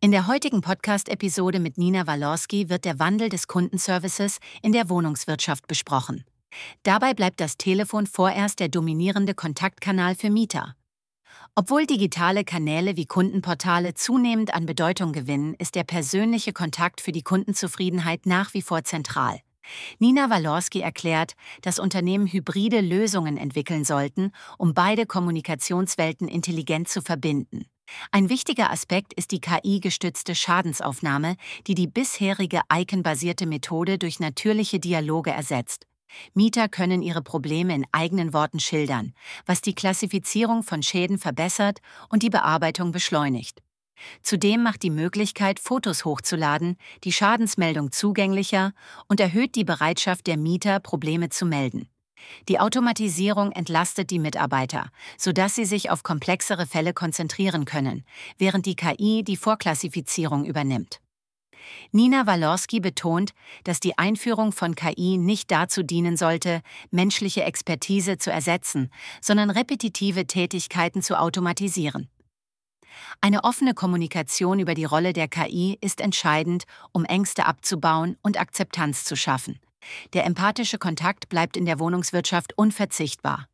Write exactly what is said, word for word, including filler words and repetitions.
In der heutigen Podcast-Episode mit Nina Walorski wird der Wandel des Kundenservices in der Wohnungswirtschaft besprochen. Dabei bleibt das Telefon vorerst der dominierende Kontaktkanal für Mieter. Obwohl digitale Kanäle wie Kundenportale zunehmend an Bedeutung gewinnen, ist der persönliche Kontakt für die Kundenzufriedenheit nach wie vor zentral. Nina Walorski erklärt, dass Unternehmen hybride Lösungen entwickeln sollten, um beide Kommunikationswelten intelligent zu verbinden. Ein wichtiger Aspekt ist die K I-gestützte Schadensaufnahme, die die bisherige Icon-basierte Methode durch natürliche Dialoge ersetzt. Mieter können ihre Probleme in eigenen Worten schildern, was die Klassifizierung von Schäden verbessert und die Bearbeitung beschleunigt. Zudem macht die Möglichkeit, Fotos hochzuladen, die Schadensmeldung zugänglicher und erhöht die Bereitschaft der Mieter, Probleme zu melden. Die Automatisierung entlastet die Mitarbeiter, sodass sie sich auf komplexere Fälle konzentrieren können, während die K I die Vorklassifizierung übernimmt. Nina Walorski betont, dass die Einführung von K I nicht dazu dienen sollte, menschliche Expertise zu ersetzen, sondern repetitive Tätigkeiten zu automatisieren. Eine offene Kommunikation über die Rolle der K I ist entscheidend, um Ängste abzubauen und Akzeptanz zu schaffen. Der empathische Kontakt bleibt in der Wohnungswirtschaft unverzichtbar.